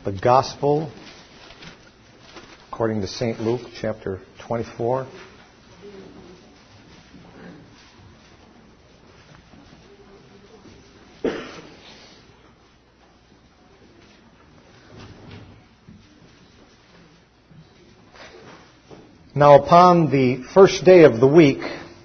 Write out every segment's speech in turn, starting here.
The Gospel according to St. Luke, chapter 24. Now upon the first day of the week,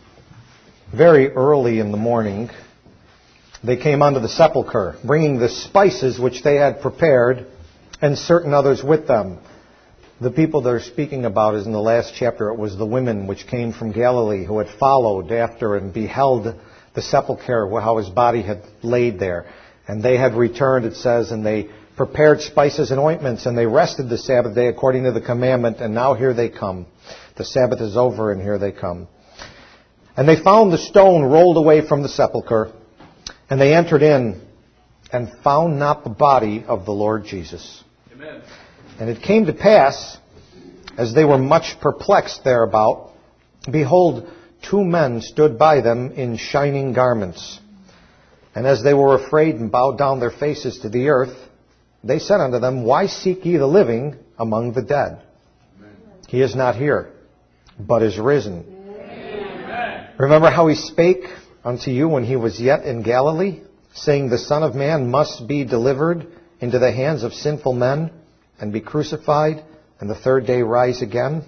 very early in the morning, they came unto the sepulchre, bringing the spices which they had prepared, and certain others with them. The people they're speaking about is in the last chapter. It was the women which came from Galilee who had followed after and beheld the sepulchre, how his body had laid there. And they had returned, it says, and they prepared spices and ointments, and they rested the Sabbath day according to the commandment, and now here they come. The Sabbath is over, and here they come. And they found the stone rolled away from the sepulchre, and they entered in and found not the body of the Lord Jesus. Amen. And it came to pass, as they were much perplexed thereabout, behold, two men stood by them in shining garments. And as they were afraid and bowed down their faces to the earth, they said unto them, Why seek ye the living among the dead? Amen. He is not here, but is risen. Amen. Remember how he spake unto you when he was yet in Galilee, saying, The Son of Man must be delivered into the hands of sinful men, and be crucified, and the third day rise again?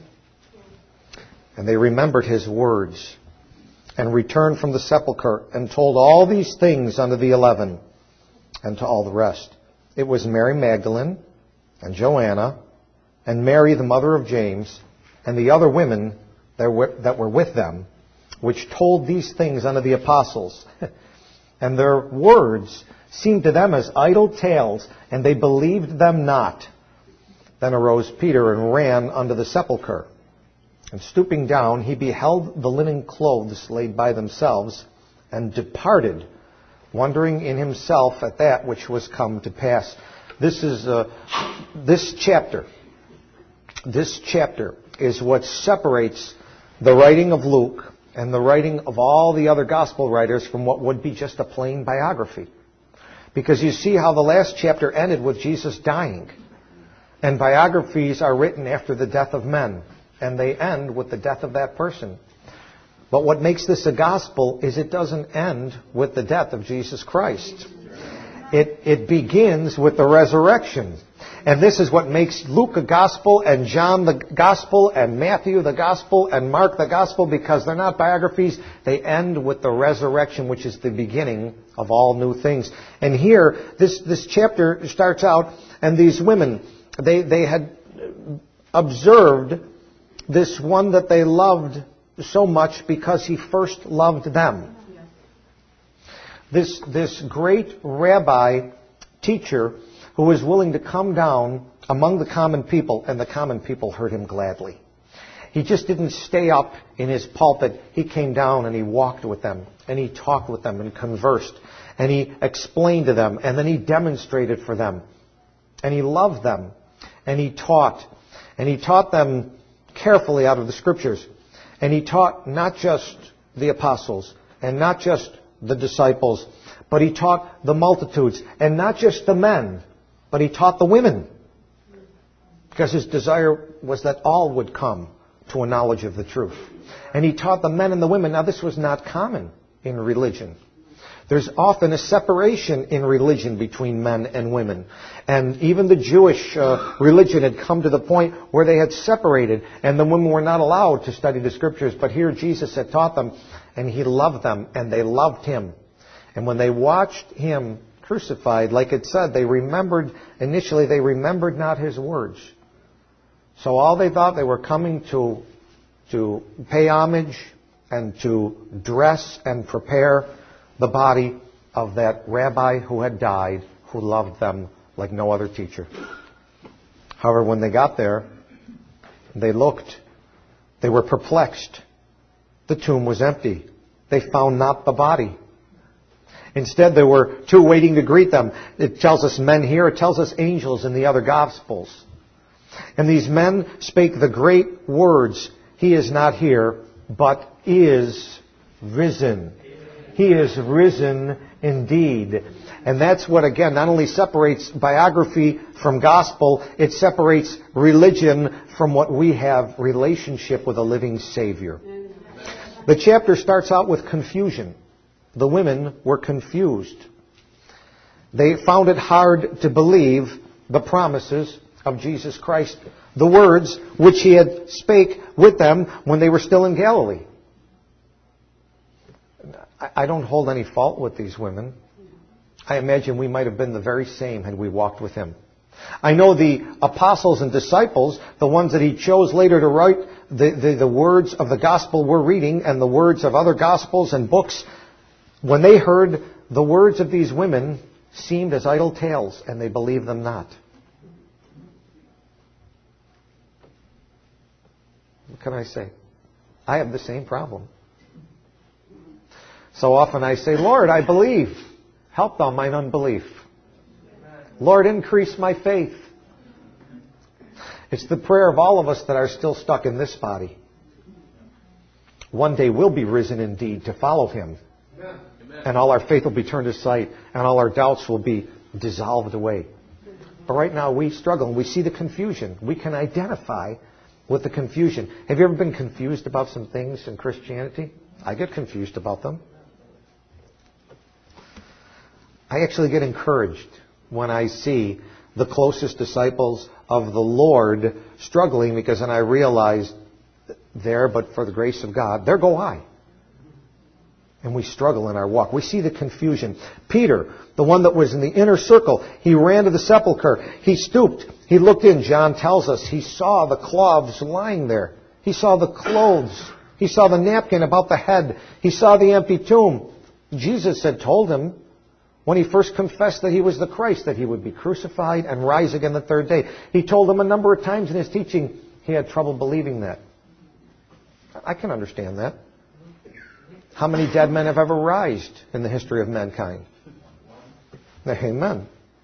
And they remembered his words, and returned from the sepulchre, and told all these things unto the 11, and to all the rest. It was Mary Magdalene, and Joanna, and Mary the mother of James, and the other women that were with them, which told these things unto the apostles. And their words seemed to them as idle tales, and they believed them not. Then arose Peter and ran unto the sepulchre. And stooping down, he beheld the linen clothes laid by themselves, and departed, wondering in himself at that which was come to pass. This chapter is what separates the writing of Luke and the writing of all the other gospel writers from what would be just a plain biography. Because you see how the last chapter ended with Jesus dying. And biographies are written after the death of men, and they end with the death of that person. But what makes this a gospel is it doesn't end with the death of Jesus Christ. It begins with the resurrection. And this is what makes Luke a gospel, and John the gospel, and Matthew the gospel, and Mark the gospel, because they're not biographies. They end with the resurrection, which is the beginning of all new things. And here, this chapter starts out, and these women, they had observed this one that they loved so much because he first loved them. This great rabbi teacher who was willing to come down among the common people, and the common people heard him gladly. He just didn't stay up in his pulpit. He came down and he walked with them, and he talked with them and conversed, and he explained to them, and then he demonstrated for them, and he loved them. And he taught them carefully out of the Scriptures. And he taught not just the apostles and not just the disciples, but he taught the multitudes, and not just the men, but he taught the women. Because his desire was that all would come to a knowledge of the truth. And he taught the men and the women. Now, this was not common in religion. There's often a separation in religion between men and women. And even the Jewish religion had come to the point where they had separated, and the women were not allowed to study the Scriptures. But here Jesus had taught them, and he loved them, and they loved him. And when they watched him crucified, like it said, they remembered not his words. So all they thought, they were coming to pay homage and to dress and prepare the body of that rabbi who had died, who loved them like no other teacher. However, when they got there, they looked. They were perplexed. The tomb was empty. They found not the body. Instead, there were two waiting to greet them. It tells us men here. It tells us angels in the other Gospels. And these men spake the great words, He is not here, but is risen. He is risen indeed. And that's what, again, not only separates biography from gospel, it separates religion from what we have, relationship with a living Savior. The chapter starts out with confusion. The women were confused. They found it hard to believe the promises of Jesus Christ, the words which He had spake with them when they were still in Galilee. I don't hold any fault with these women. I imagine we might have been the very same had we walked with Him. I know the apostles and disciples, the ones that He chose later to write the words of the gospel we're reading and the words of other gospels and books, when they heard the words of these women, seemed as idle tales, and they believed them not. What can I say? I have the same problem. So often I say, Lord, I believe. Help thou mine unbelief. Lord, increase my faith. It's the prayer of all of us that are still stuck in this body. One day we'll be risen indeed to follow Him. And all our faith will be turned to sight, and all our doubts will be dissolved away. But right now we struggle, and we see the confusion. We can identify with the confusion. Have you ever been confused about some things in Christianity? I get confused about them. I actually get encouraged when I see the closest disciples of the Lord struggling, because then I realize there, but for the grace of God, there go I. And we struggle in our walk. We see the confusion. Peter, the one that was in the inner circle, he ran to the sepulchre. He stooped. He looked in. John tells us he saw the cloths lying there. He saw the clothes. He saw the napkin about the head. He saw the empty tomb. Jesus had told him when he first confessed that He was the Christ, that He would be crucified and rise again the third day. He told him a number of times in His teaching. He had trouble believing that. I can understand that. How many dead men have ever rised in the history of mankind? Amen.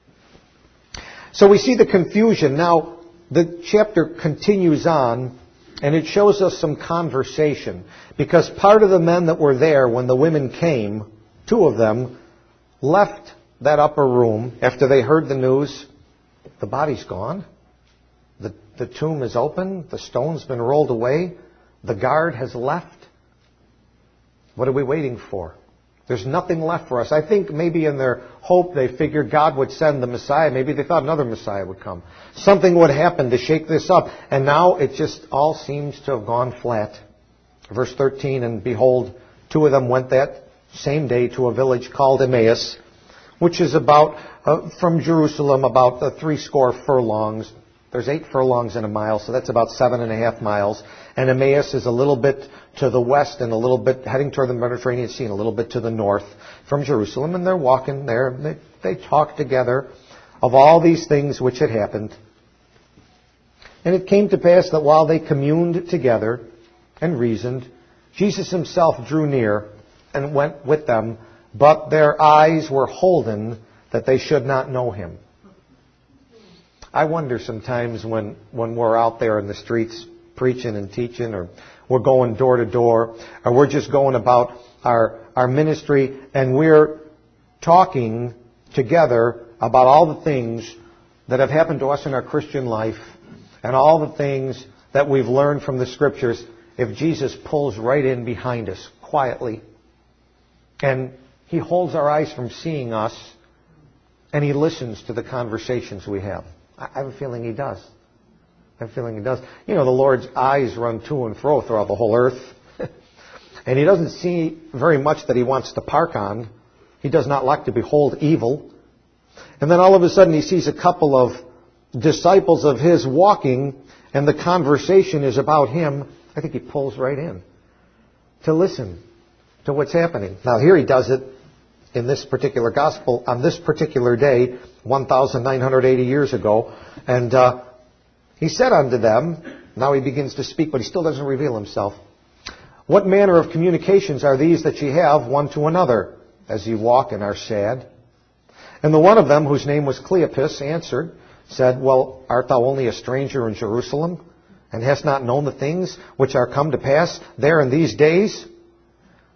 So we see the confusion. Now, the chapter continues on, and it shows us some conversation. Because part of the men that were there when the women came, two of them, left that upper room after they heard the news. The body's gone. The tomb is open. The stone's been rolled away. The guard has left. What are we waiting for? There's nothing left for us. I think maybe in their hope they figured God would send the Messiah. Maybe they thought another Messiah would come. Something would happen to shake this up. And now it just all seems to have gone flat. Verse 13, and behold, two of them went that same day to a village called Emmaus, which is about, from Jerusalem, about 80 furlongs. There's 8 furlongs in a mile, so that's about 7.5 miles. And Emmaus is a little bit to the west and a little bit heading toward the Mediterranean Sea, and a little bit to the north from Jerusalem. And they're walking there. And they talk together of all these things which had happened. And it came to pass that while they communed together and reasoned, Jesus Himself drew near and went with them, but their eyes were holden that they should not know Him. I wonder sometimes when we're out there in the streets preaching and teaching, or we're going door to door, or we're just going about our ministry, and we're talking together about all the things that have happened to us in our Christian life and all the things that we've learned from the Scriptures, if Jesus pulls right in behind us quietly and He holds our eyes from seeing us and He listens to the conversations we have. I have a feeling He does. I have a feeling He does. You know, the Lord's eyes run to and fro throughout the whole earth. And He doesn't see very much that He wants to park on. He does not like to behold evil. And then all of a sudden He sees a couple of disciples of His walking, and the conversation is about Him. I think He pulls right in to listen to what's happening. Now here He does it in this particular gospel on this particular day, 1,980 years ago. And He said unto them, now He begins to speak, but He still doesn't reveal Himself. What manner of communications are these that ye have one to another, as ye walk and are sad? And the one of them, whose name was Cleopas, answered, said, well, art thou only a stranger in Jerusalem, and hast not known the things which are come to pass there in these days?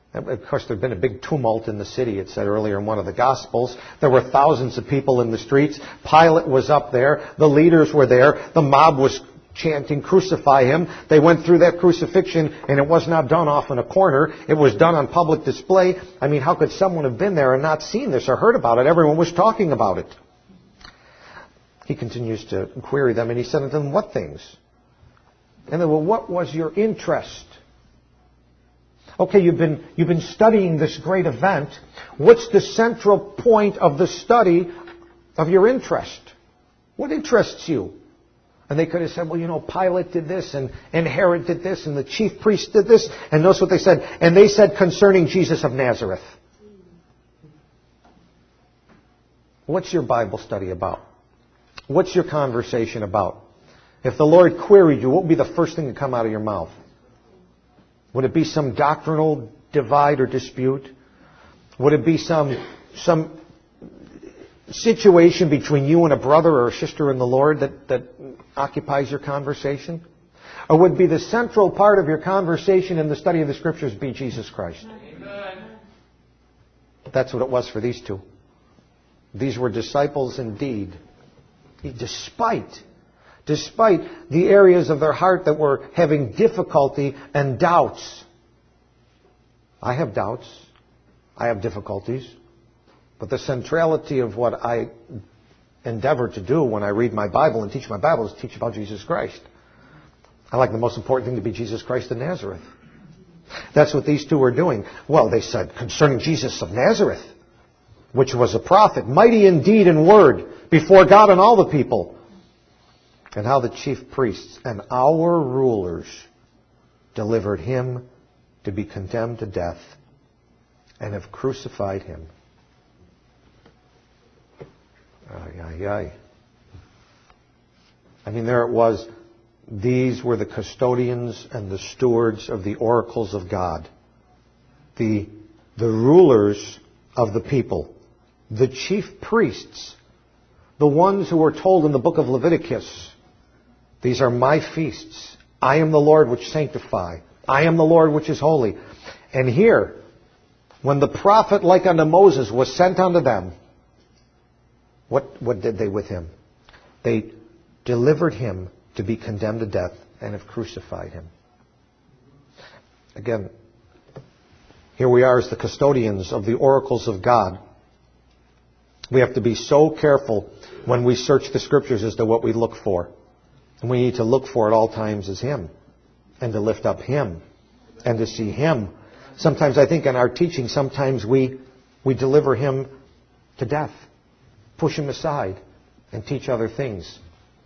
Of course, there had been a big tumult in the city, it said earlier in one of the Gospels. There were thousands of people in the streets. Pilate was up there. The leaders were there. The mob was chanting, "Crucify him." They went through that crucifixion, and it was not done off in a corner. It was done on public display. I mean, how could someone have been there and not seen this or heard about it? Everyone was talking about it. He continues to query them, and he said to them, "What things?" And they, "Well, what was your interest?" Okay, you've been studying this great event. What's the central point of the study of your interest? What interests you? And they could have said, "Well, Pilate did this, and Herod did this, and the chief priest did this." And notice what they said. And they said concerning Jesus of Nazareth. What's your Bible study about? What's your conversation about? If the Lord queried you, what would be the first thing to come out of your mouth? Would it be some doctrinal divide or dispute? Would it be some situation between you and a brother or a sister in the Lord that occupies your conversation? Or would be the central part of your conversation in the study of the Scriptures be Jesus Christ? Amen. That's what it was for these two. These were disciples indeed. Despite the areas of their heart that were having difficulty and doubts. I have doubts. I have difficulties. But the centrality of what I endeavor to do when I read my Bible and teach my Bible is teach about Jesus Christ. I like the most important thing to be Jesus Christ of Nazareth. That's what these two were doing. Well, they said, concerning Jesus of Nazareth, which was a prophet, mighty in deed and word, before God and all the people, and how the chief priests and our rulers delivered him to be condemned to death and have crucified him. Ay, ay, ay. I mean, there it was. These were the custodians and the stewards of the oracles of God. The rulers of the people. The chief priests. The ones who were told in the book of Leviticus, these are my feasts. I am the Lord which sanctify. I am the Lord which is holy. And here, when the prophet like unto Moses was sent unto them, what did they with him? They delivered him to be condemned to death and have crucified him. Again, here we are as the custodians of the oracles of God. We have to be so careful when we search the Scriptures as to what we look for. And we need to look for at all times as Him. And to lift up Him. And to see Him. Sometimes I think in our teaching, sometimes we deliver Him to death. Push Him aside. And teach other things.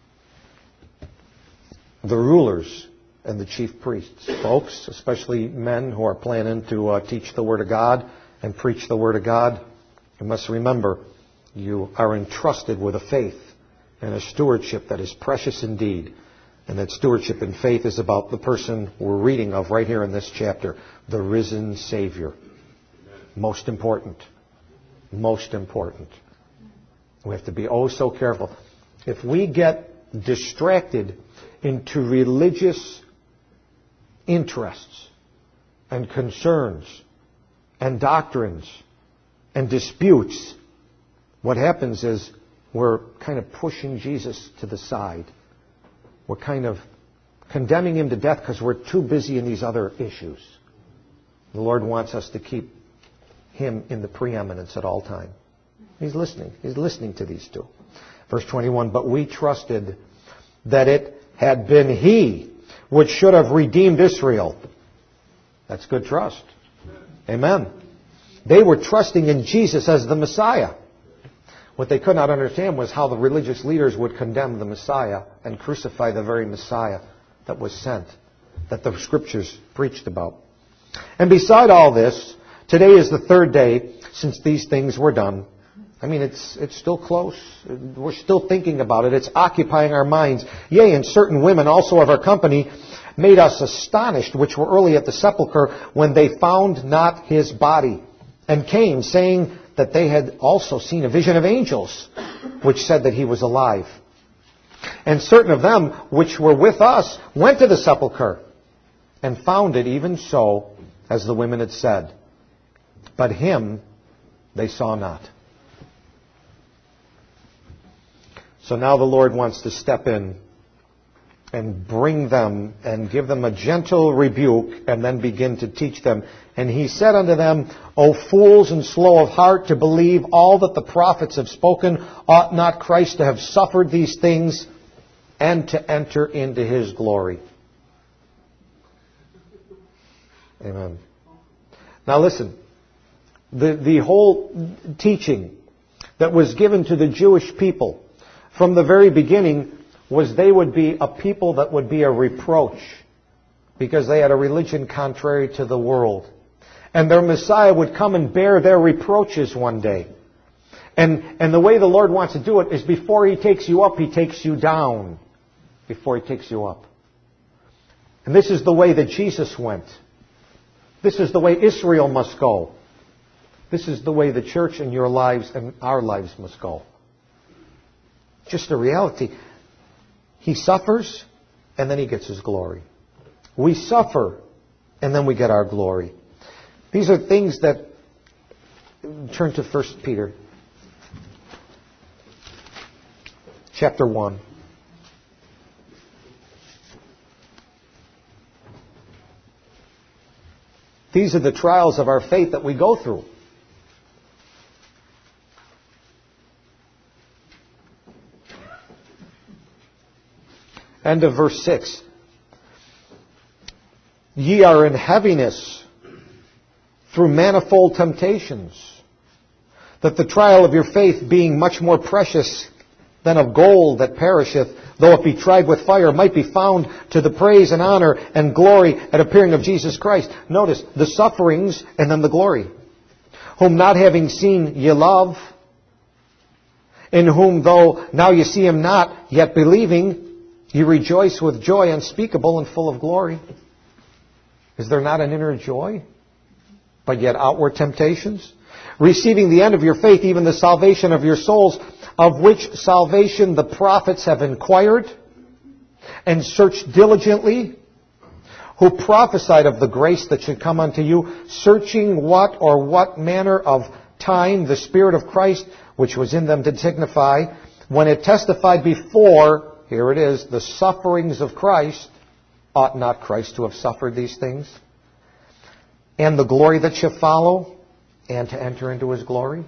The rulers and the chief priests. Folks, especially men who are planning to teach the Word of God and preach the Word of God, you must remember, you are entrusted with a faith and a stewardship that is precious indeed. And that stewardship and faith is about the person we're reading of right here in this chapter, the risen Savior. Most important. Most important. We have to be oh so careful. If we get distracted into religious interests and concerns and doctrines and disputes, what happens is we're kind of pushing Jesus to the side. We're kind of condemning Him to death because we're too busy in these other issues. The Lord wants us to keep Him in the preeminence at all time. He's listening. He's listening to these two. Verse 21, but we trusted that it had been He which should have redeemed Israel. That's good trust. Amen. They were trusting in Jesus as the Messiah. What they could not understand was how the religious leaders would condemn the Messiah and crucify the very Messiah that was sent, that the Scriptures preached about. And beside all this, today is the third day since these things were done. I mean, it's still close. We're still thinking about it. It's occupying our minds. Yea, and certain women also of our company made us astonished, which were early at the sepulchre, when they found not His body, and came, saying that they had also seen a vision of angels, which said that He was alive. And certain of them which were with us went to the sepulchre, and found it even so as the women had said, but Him they saw not. So now the Lord wants to step in and bring them and give them a gentle rebuke and then begin to teach them. And He said unto them, O fools and slow of heart to believe all that the prophets have spoken, ought not Christ to have suffered these things and to enter into His glory? Amen. Now listen, the whole teaching that was given to the Jewish people from the very beginning was they would be a people that would be a reproach because they had a religion contrary to the world. And their Messiah would come and bear their reproaches one day. And the way the Lord wants to do it is before He takes you up, He takes you down. Before He takes you up. And this is the way that Jesus went. This is the way Israel must go. This is the way the church and your lives and our lives must go. Just a reality. He suffers, and then He gets His glory. We suffer, and then we get our glory. These are things that... Turn to 1 Peter. Chapter 1. These are the trials of our faith that we go through. End of verse 6. Ye are in heaviness through manifold temptations, that the trial of your faith, being much more precious than of gold that perisheth, though it be tried with fire, might be found to the praise and honor and glory at appearing of Jesus Christ. Notice, the sufferings and then the glory. Whom not having seen ye love, in whom though now ye see Him not, yet believing, you rejoice with joy unspeakable and full of glory. Is there not an inner joy, but yet outward temptations? Receiving the end of your faith, even the salvation of your souls, of which salvation the prophets have inquired and searched diligently, who prophesied of the grace that should come unto you, searching what manner of time the Spirit of Christ, which was in them, did signify, when it testified before... Here it is, the sufferings of Christ. Ought not Christ to have suffered these things? And the glory that shall follow, and to enter into His glory?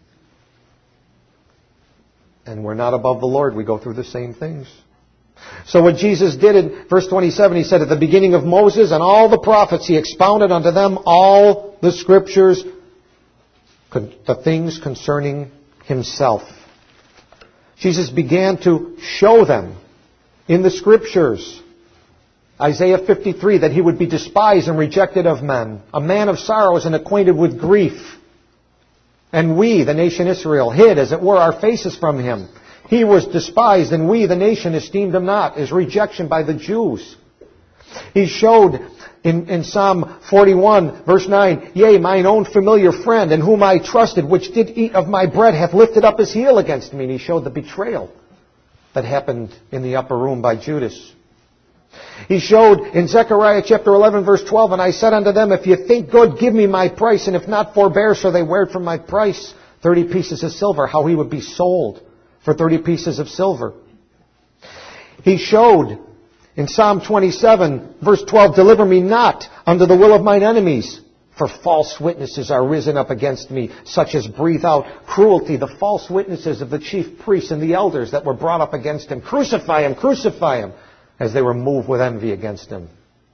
And we're not above the Lord. We go through the same things. So what Jesus did in verse 27, He said, at the beginning of Moses and all the prophets, He expounded unto them all the Scriptures, the things concerning Himself. Jesus began to show them in the Scriptures, Isaiah 53, that He would be despised and rejected of men, a man of sorrows and acquainted with grief. And we, the nation Israel, hid, as it were, our faces from Him. He was despised, and we, the nation, esteemed Him not, His rejection by the Jews. He showed in Psalm 41, verse 9, yea, mine own familiar friend, in whom I trusted, which did eat of my bread, hath lifted up his heel against me. And He showed the betrayal that happened in the upper room by Judas. He showed in Zechariah chapter 11, verse 12, and I said unto them, if you think good, give me my price, and if not, forbear. So they wared from my price 30 pieces of silver, how He would be sold for 30 pieces of silver. He showed in Psalm 27, verse 12, deliver me not unto the will of mine enemies, for false witnesses are risen up against me, such as breathe out cruelty. The false witnesses of the chief priests and the elders that were brought up against Him. Crucify Him, crucify Him, as they were moved with envy against Him.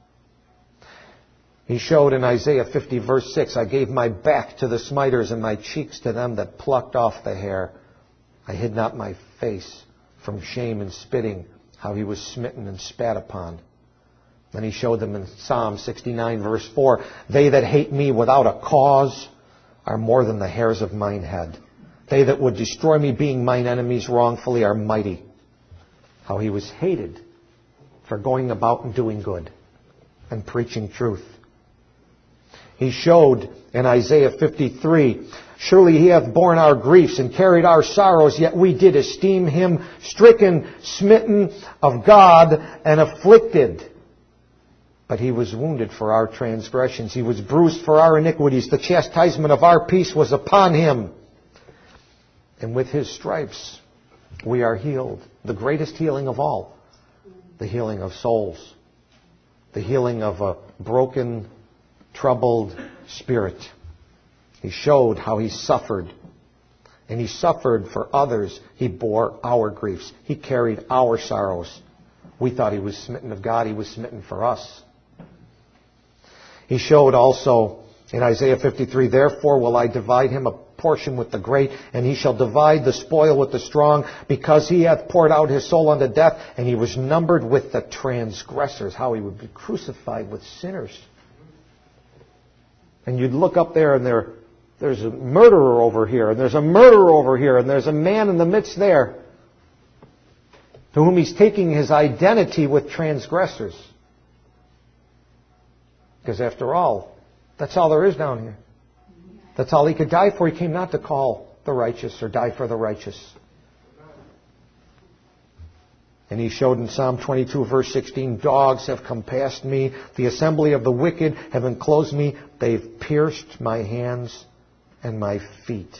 He showed in Isaiah 50, verse 6, I gave my back to the smiters and my cheeks to them that plucked off the hair. I hid not my face from shame and spitting, how He was smitten and spat upon. Then He showed them in Psalm 69, verse 4, they that hate me without a cause are more than the hairs of mine head. They that would destroy me, being mine enemies wrongfully, are mighty. How He was hated for going about and doing good and preaching truth. He showed in Isaiah 53, surely He hath borne our griefs and carried our sorrows, yet we did esteem Him stricken, smitten of God, and afflicted. But He was wounded for our transgressions. He was bruised for our iniquities. The chastisement of our peace was upon Him. And with His stripes, we are healed. The greatest healing of all. The healing of souls. The healing of a broken, troubled spirit. He showed how He suffered. And He suffered for others. He bore our griefs. He carried our sorrows. We thought He was smitten of God. He was smitten for us. He showed also in Isaiah 53, therefore will I divide him a portion with the great, and he shall divide the spoil with the strong, because he hath poured out his soul unto death, and he was numbered with the transgressors. How he would be crucified with sinners. And you'd look up there, and there's a murderer over here, and there's a murderer over here, and there's a man in the midst there to whom He's taking His identity with transgressors. Because after all, that's all there is down here. That's all He could die for. He came not to call the righteous or die for the righteous. And He showed in Psalm 22, verse 16, dogs have compassed me. The assembly of the wicked have enclosed me. They've pierced my hands and my feet.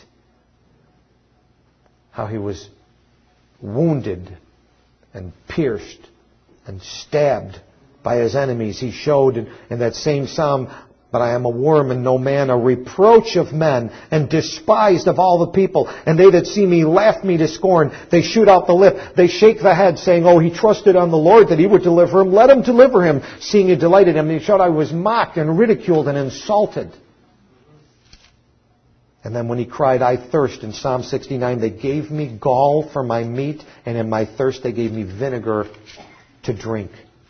How He was wounded and pierced and stabbed by His enemies. He showed in that same psalm, but I am a worm and no man, a reproach of men, and despised of all the people. And they that see me laugh me to scorn. They shoot out the lip. They shake the head, saying, oh, he trusted on the Lord that He would deliver him. Let Him deliver him, seeing He delighted in him. And He showed I was mocked and ridiculed and insulted. And then when He cried, I thirst, in Psalm 69, they gave me gall for my meat, and in my thirst they gave me vinegar to drink.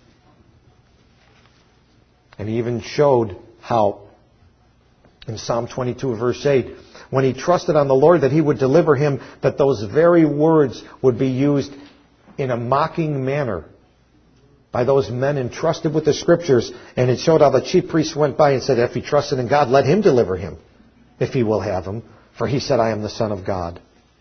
And He even showed how, in Psalm 22, verse 8, when he trusted on the Lord that He would deliver him, that those very words would be used in a mocking manner by those men entrusted with the Scriptures. And it showed how the chief priests went by and said, if he trusted in God, let Him deliver him, if He will have him. For He said, I am the Son of God.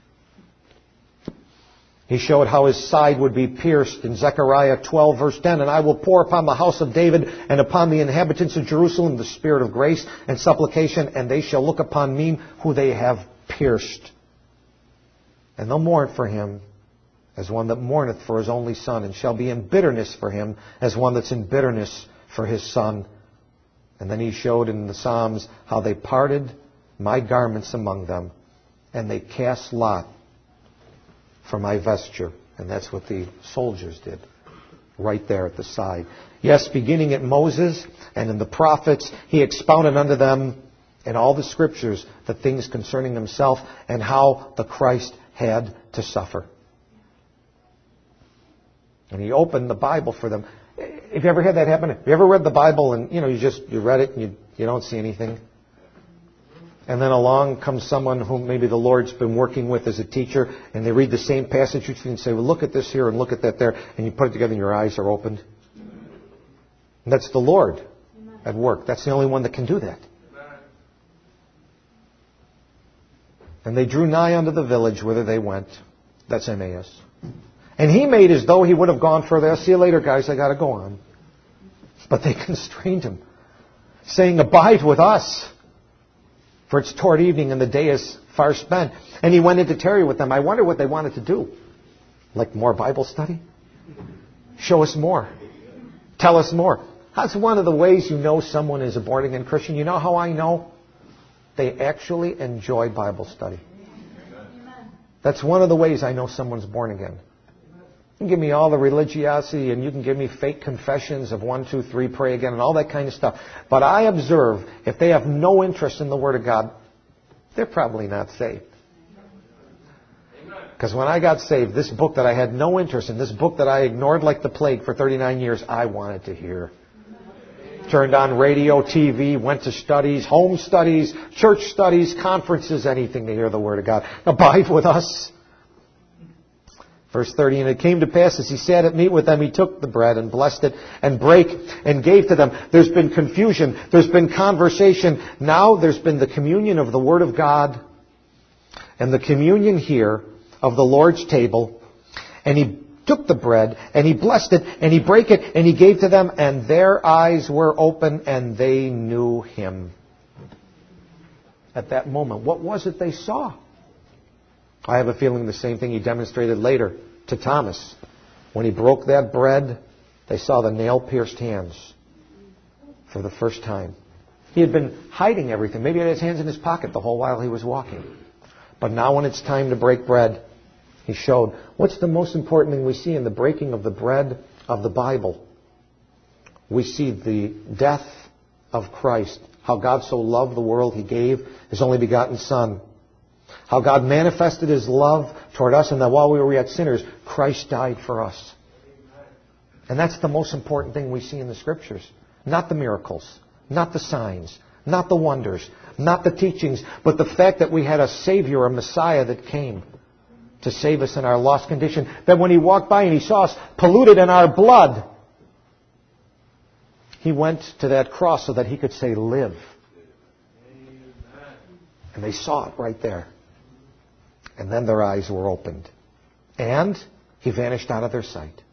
He showed how His side would be pierced in Zechariah 12, verse 10. And I will pour upon the house of David and upon the inhabitants of Jerusalem the spirit of grace and supplication, and they shall look upon me who they have pierced. And they'll mourn for him as one that mourneth for his only son, and shall be in bitterness for him as one that's in bitterness for his son. And then He showed in the Psalms how they parted my garments among them, and they cast lot for my vesture. And that's what the soldiers did, right there at the side. Yes, beginning at Moses and in the prophets, He expounded unto them in all the Scriptures the things concerning Himself, and how the Christ had to suffer. And He opened the Bible for them. Have you ever had that happen? Have you ever read the Bible and you read it and you don't see anything? And then along comes someone whom maybe the Lord's been working with as a teacher, and they read the same passage and say, well, look at this here and look at that there, and you put it together and your eyes are opened. And that's the Lord at work. That's the only one that can do that. And they drew nigh unto the village whither they went. That's Emmaus. And He made as though He would have gone further. See you later, guys, I got to go on. But they constrained Him, saying, abide with us, for it's toward evening and the day is far spent. And He went in to tarry with them. I wonder what they wanted to do. Like more Bible study? Show us more. Tell us more. That's one of the ways you know someone is a born-again Christian. You know how I know? They actually enjoy Bible study. That's one of the ways I know someone's born again. You can give me all the religiosity, and you can give me fake confessions of 1, 2, 3, pray again, and all that kind of stuff. But I observe, if they have no interest in the Word of God, they're probably not saved. Because when I got saved, this book that I had no interest in, this book that I ignored like the plague for 39 years, I wanted to hear. Turned on radio, TV, went to studies, home studies, church studies, conferences, anything to hear the Word of God. Abide with us. Verse 30, and it came to pass as He sat at meat with them, He took the bread and blessed it and brake and gave to them. There's been confusion. There's been conversation. Now there's been the communion of the Word of God and the communion here of the Lord's table. And He took the bread, and he blessed it, and he brake it, and he gave to them, and their eyes were open, and they knew him. At that moment, what was it they saw? I have a feeling the same thing he demonstrated later to Thomas. When he broke that bread, they saw the nail-pierced hands for the first time. He had been hiding everything. Maybe he had his hands in his pocket the whole while he was walking. But now when it's time to break bread, he showed. What's the most important thing we see in the breaking of the bread of the Bible? We see the death of Christ. How God so loved the world, He gave His only begotten Son. How God manifested His love toward us, and that while we were yet sinners, Christ died for us. And that's the most important thing we see in the Scriptures. Not the miracles, not the signs, not the wonders, not the teachings, but the fact that we had a Savior, a Messiah that came to save us in our lost condition. That when He walked by and He saw us polluted in our blood, He went to that cross so that He could say, live. And they saw it right there. And then their eyes were opened. And He vanished out of their sight.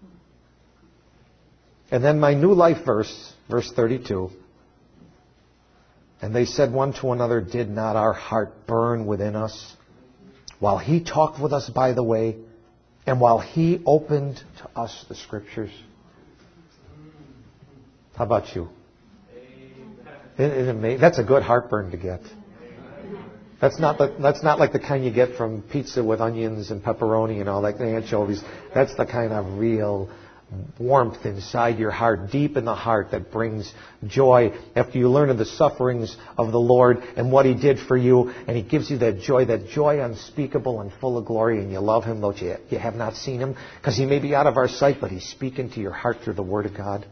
And then my New Life verse, verse 32. And they said one to another, did not our heart burn within us while He talked with us by the way, and while He opened to us the Scriptures? How about you? That's a good heartburn to get. That's not like the kind you get from pizza with onions and pepperoni and all that, the anchovies. That's the kind of real warmth inside your heart, deep in the heart, that brings joy after you learn of the sufferings of the Lord and what He did for you, and He gives you that joy unspeakable and full of glory, and you love Him though you have not seen Him, because He may be out of our sight, but He's speaking to your heart through the Word of God.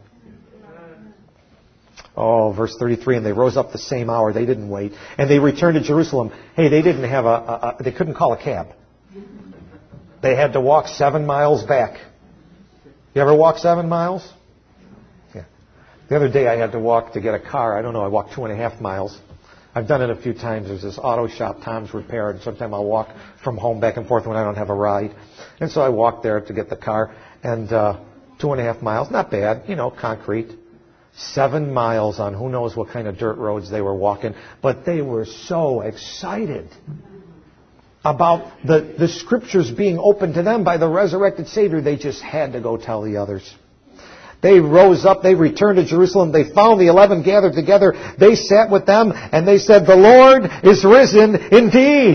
Oh, verse 33, and they rose up the same hour. They didn't wait. And they returned to Jerusalem. Hey, they didn't have they couldn't call a cab. They had to walk 7 miles back. You ever walk 7 miles? Yeah. The other day I had to walk to get a car. I don't know, I walked 2.5 miles. I've done it a few times. There's this auto shop, Tom's Repair, and sometimes I'll walk from home back and forth when I don't have a ride. And so I walked there to get the car, and 2.5 miles, not bad, concrete. 7 miles on who knows what kind of dirt roads they were walking, but they were so excited about the Scriptures being opened to them by the resurrected Savior, they just had to go tell the others. They rose up, they returned to Jerusalem, they found the 11 gathered together, they sat with them, and they said, the Lord is risen indeed.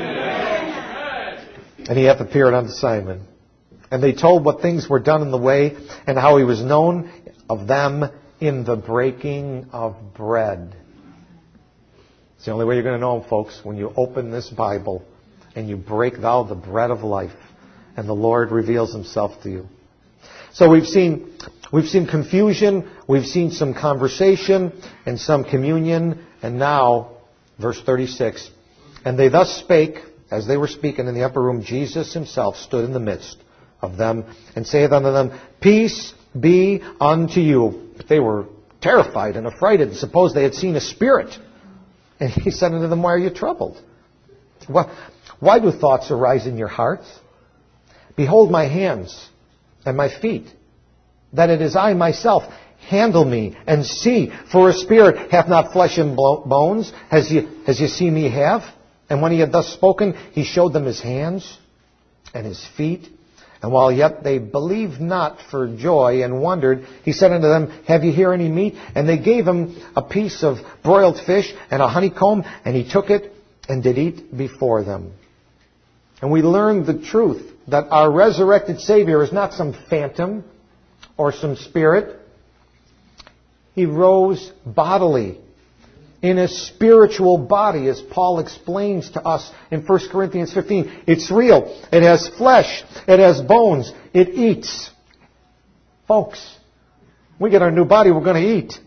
And He hath appeared unto Simon. And they told what things were done in the way, and how He was known of them in the breaking of bread. It's the only way you're going to know Him, folks, when you open this Bible and you break thou the bread of life, and the Lord reveals Himself to you. So we've seen confusion, we've seen some conversation and some communion, and now, verse 36, and they thus spake, as they were speaking in the upper room, Jesus Himself stood in the midst of them, and saith unto them, peace be unto you. But they were terrified and affrighted, and supposed they had seen a spirit. And He said unto them, why are you troubled? Why do thoughts arise in your hearts? Behold my hands and my feet, that it is I myself. Handle me and see, for a spirit hath not flesh and bones, as you see me have. And when He had thus spoken, He showed them His hands and His feet. And while yet they believed not for joy and wondered, He said unto them, have ye here any meat? And they gave Him a piece of broiled fish and a honeycomb, and He took it and did eat before them. And we learned the truth that our resurrected Savior is not some phantom or some spirit. He rose bodily, in a spiritual body, as Paul explains to us in 1 Corinthians 15. It's real. It has flesh. It has bones. It eats. Folks, we get our new body, we're going to eat.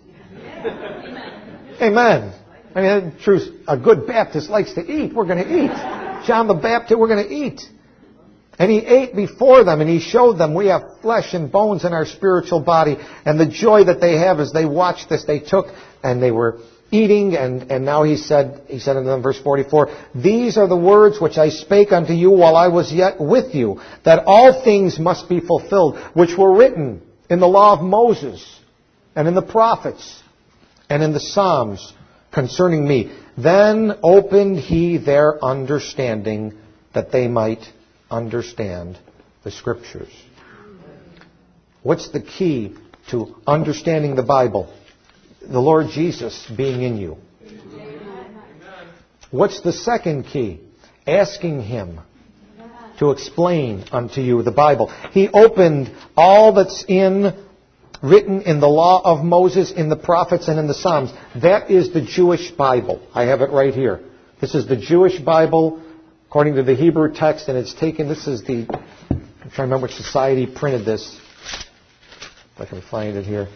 Amen. I mean, truth, a good Baptist likes to eat. We're going to eat. John the Baptist, we're going to eat. And He ate before them, and He showed them we have flesh and bones in our spiritual body. And the joy that they have as they watched this, they took and they were eating, and now he said in verse 44, "These are the words which I spake unto you while I was yet with you, that all things must be fulfilled, which were written in the law of Moses, and in the prophets, and in the Psalms concerning me. Then opened he their understanding, that they might understand the Scriptures." What's the key to understanding the Bible? The Lord Jesus being in you. What's the second key? Asking Him to explain unto you the Bible. He opened all that's written in the law of Moses, in the prophets, and in the Psalms. That is the Jewish Bible. I have it right here. This is the Jewish Bible according to the Hebrew text, and it's taken, I'm trying to remember which society printed this. If I can find it here.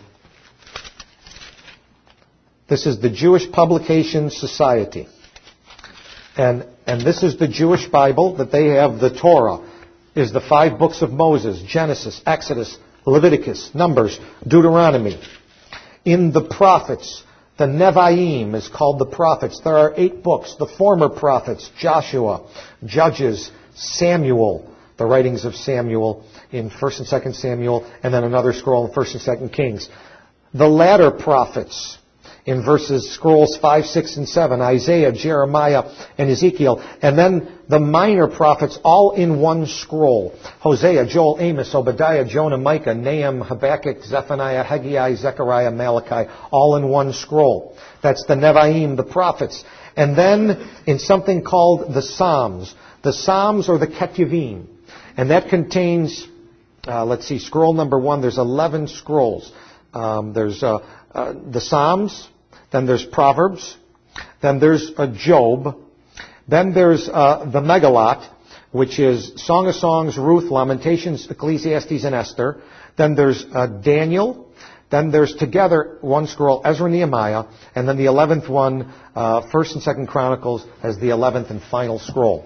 This is the Jewish Publication Society. And this is the Jewish Bible that they have. The Torah is the 5 books of Moses: Genesis, Exodus, Leviticus, Numbers, Deuteronomy. In the prophets, the Nevi'im is called the prophets. There are 8 books. The former prophets: Joshua, Judges, Samuel, the writings of Samuel in 1st and 2nd Samuel, and then another scroll in 1st and 2nd Kings. The latter prophets, in scrolls 5, 6, and 7, Isaiah, Jeremiah, and Ezekiel. And then the minor prophets, all in one scroll: Hosea, Joel, Amos, Obadiah, Jonah, Micah, Nahum, Habakkuk, Zephaniah, Haggai, Zechariah, Malachi, all in one scroll. That's the Nevi'im, the prophets. And then in something called the Psalms. The Psalms are the Ketuvim. And that contains, scroll number 1, there's 11 scrolls. There's the Psalms, then there's Proverbs, then there's Job, then there's the Megillot, which is Song of Songs, Ruth, Lamentations, Ecclesiastes, and Esther. Then there's Daniel. Then there's together one scroll, Ezra, Nehemiah, and then the 11th one, 1st and 2nd Chronicles, as the 11th and final scroll.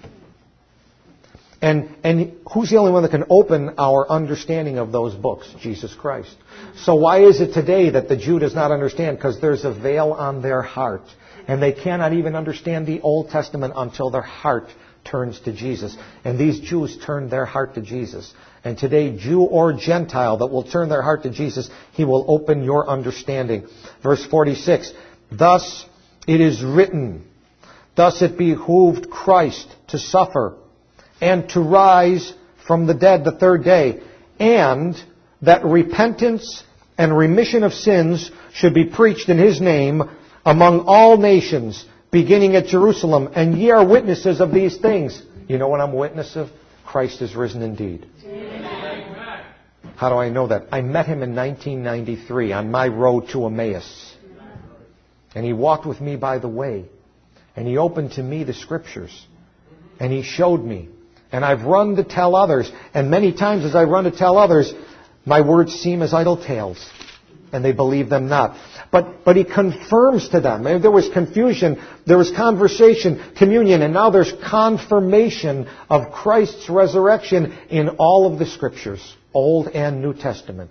And who's the only one that can open our understanding of those books? Jesus Christ. So why is it today that the Jew does not understand? Because there's a veil on their heart. And they cannot even understand the Old Testament until their heart turns to Jesus. And these Jews turned their heart to Jesus. And today, Jew or Gentile that will turn their heart to Jesus, He will open your understanding. Verse 46, "Thus it is written, thus it behooved Christ to suffer, and to rise from the dead the 3rd day, and that repentance and remission of sins should be preached in His name among all nations, beginning at Jerusalem. And ye are witnesses of these things." You know what I'm a witness of? Christ is risen indeed. Amen. How do I know that? I met Him in 1993 on my road to Emmaus. And He walked with me by the way. And He opened to me the Scriptures. And He showed me. And I've run to tell others. And many times as I run to tell others, my words seem as idle tales. And they believe them not. But He confirms to them. There was confusion, there was conversation, communion, and now there's confirmation of Christ's resurrection in all of the Scriptures, Old and New Testament.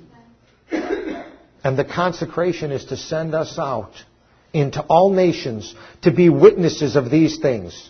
And the consecration is to send us out into all nations to be witnesses of these things.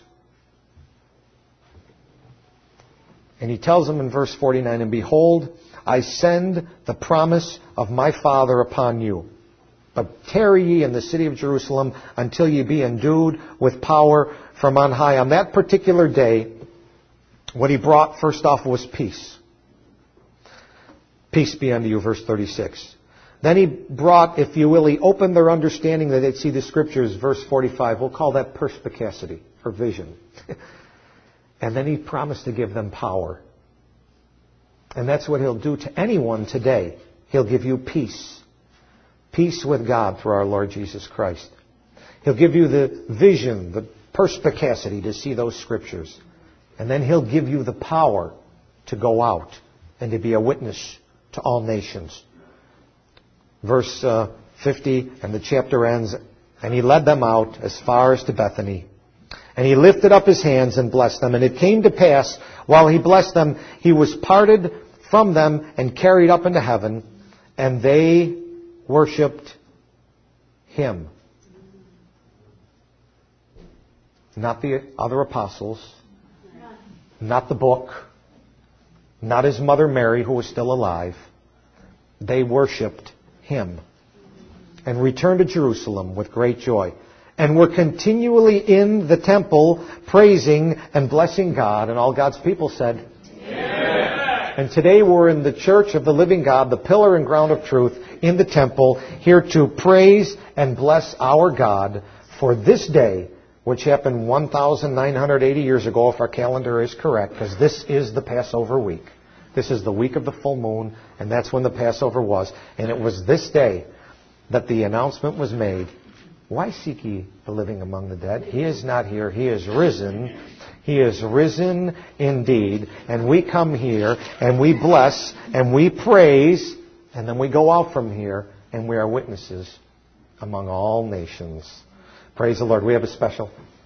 And He tells them in verse 49, "And behold, I send the promise of my Father upon you. But tarry ye in the city of Jerusalem until ye be endued with power from on high." On that particular day, what He brought first off was peace. "Peace be unto you," verse 36. Then He brought, if you will, He opened their understanding that they'd see the Scriptures, verse 45. We'll call that perspicacity, or vision. And then He promised to give them power. And that's what He'll do to anyone today. He'll give you peace. Peace with God through our Lord Jesus Christ. He'll give you the vision, the perspicacity to see those Scriptures. And then He'll give you the power to go out and to be a witness to all nations. Verse 50, and the chapter ends, "And He led them out as far as to Bethany. And He lifted up His hands and blessed them. And it came to pass, while He blessed them, He was parted from them and carried up into heaven. And they worshipped Him Not the other apostles. Not the book. Not his mother Mary, who was still alive. They worshipped him and returned to Jerusalem with great joy, and were continually in the temple praising and blessing God. And all God's people said, Amen. And today we're in the church of the living God, the pillar and ground of truth, in the temple, here to praise and bless our God for this day, which happened 1,980 years ago, if our calendar is correct, because this is the Passover week. This is the week of the full moon, and that's when the Passover was. And it was this day that the announcement was made, why seek ye the living among the dead? He is not here. He is risen. He is risen indeed. And we come here, and we bless, and we praise, and then we go out from here, and we are witnesses among all nations. Praise the Lord. We have a special